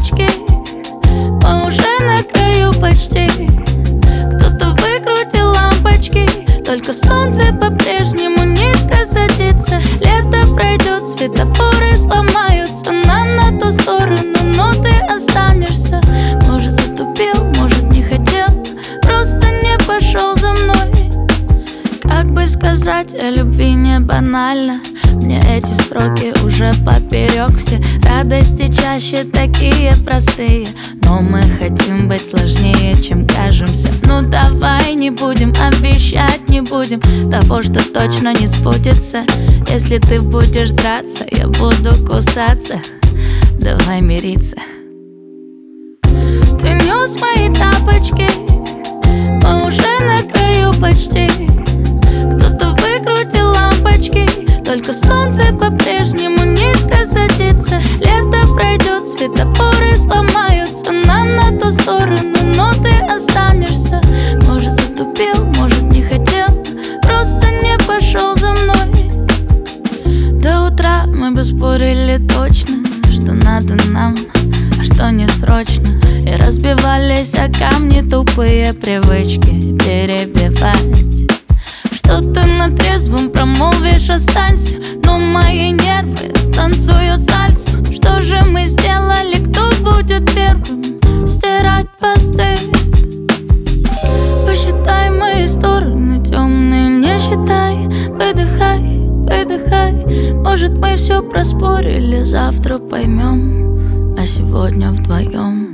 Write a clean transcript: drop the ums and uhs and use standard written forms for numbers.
тапочки, мы уже на краю почти. Кто-то выкрутил лампочки, только солнце по-прежнему низко садится. Лето пройдет, светофоры сломаются нам на ту сторону, но ты останешься. Может, затупил, может, не хотел, просто не пошел за мной. Как бы сказать о любви не банально, мне эти строки уже поперек. Все радости чаще такие простые, но мы хотим быть сложнее, чем кажемся. Ну давай не будем обещать, не будем того, что точно не сбудется. Если ты будешь драться, я буду кусаться. Давай мириться. Ты нес мои тапочки, мы уже на краю почти. Кто-то выкрутил лампочки, только солнце по-прежнему низко садится. Лето пройдет, светофоры сломаются нам на ту сторону, но ты останешься. Может, затупил, может, не хотел, просто не пошел за мной. До утра мы бы спорили точно, что надо нам, а что не срочно. И разбивались о камни тупые привычки перебивать. Что ты на трезвом промолвишь, останься, но мои нервы танцуют сальсу. Что же мы сделали, кто будет первым стирать посты? Посчитай мои стороны темные, не считай. Выдыхай, выдыхай. Может, мы все проспорили, завтра поймем, а сегодня вдвоем.